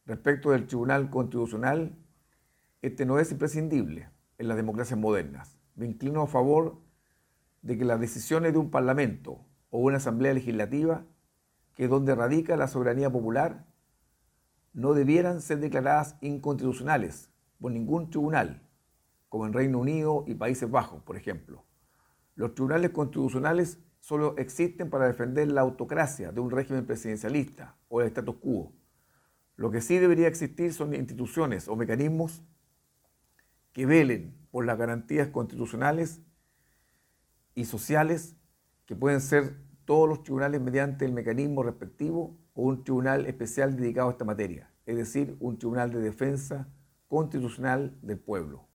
Respecto del Tribunal Constitucional, este no es imprescindible en las democracias modernas. Me inclino a favor de que las decisiones de un parlamento o una asamblea legislativa, que es donde radica la soberanía popular, no debieran ser declaradas inconstitucionales por ningún tribunal, como en Reino Unido y Países Bajos, por ejemplo. Los tribunales constitucionales solo existen para defender la autocracia de un régimen presidencialista o el status quo. Lo que sí debería existir son instituciones o mecanismos que velen por las garantías constitucionales y sociales, que pueden ser todos los tribunales mediante el mecanismo respectivo o un tribunal especial dedicado a esta materia, es decir, un tribunal de defensa constitucional del pueblo.